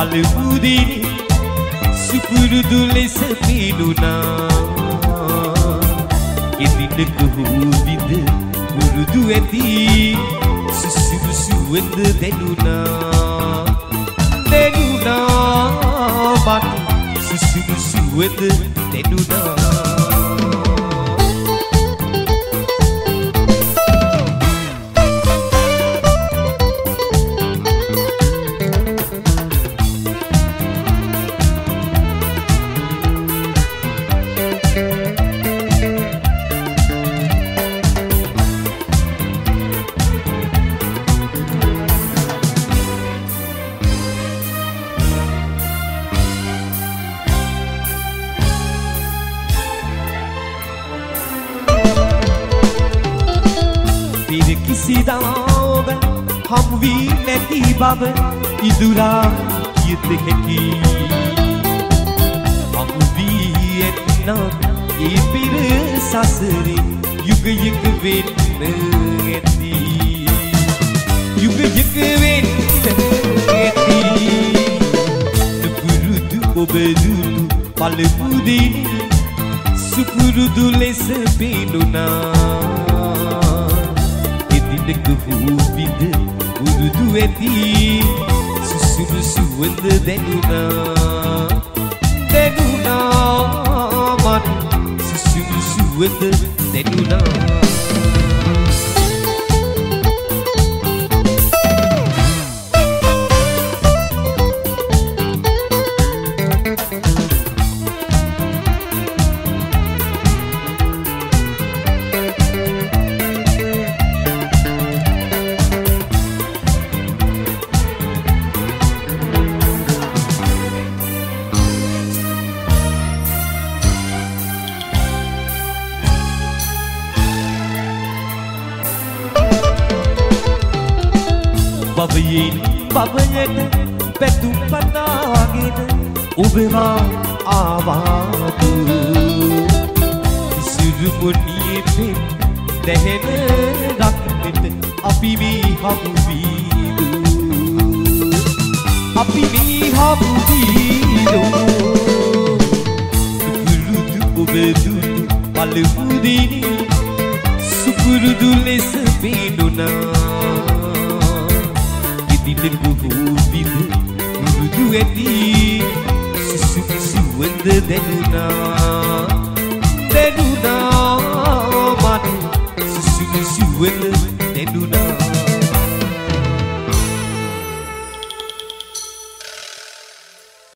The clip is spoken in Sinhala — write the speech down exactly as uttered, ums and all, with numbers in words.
පළමුදින සුපුරුදු ලෙස පේනුණා එදිනක හුවිද පුරුදු ඇති සුසුදු සුවඳ දැනුණා දැනුණා මට සුසුදු සුවඳ දැනුණා කිසිදාව හම්වී නැති බව ඉදුරා කියත හැකි හම්වී ඇත්නම් ඒ පිර සසරේ යුගයක වෙන්න ඇති යුගයක වෙන්න ඇති පුරුදු ඔබදු පළමුදින සුපුරුදු ලෙස පේනුණා දිනක හුවිද පුරුදු ඇති සුසුදු සුවඳ දැනුණා දැනුණා මට සුසුදු සුවඳ දැනුණා බවයෙන් බවයට පැතුම් පතාගෙන ඔබවා ආවාදු සිරුමුණියේ පෙම් දැහෙන රක්නෙට අපි මේ හමුවීදු අපි මේ හමුවීදු සුපුරුදු ඔබදු පළමුදින සුපුරුදු ලෙස පේනුණා දිනක හුවිද පුරුදු ඇති සුසුදු සුවඳ දැනුණා දැනුණා මට සුසුදු සුවඳ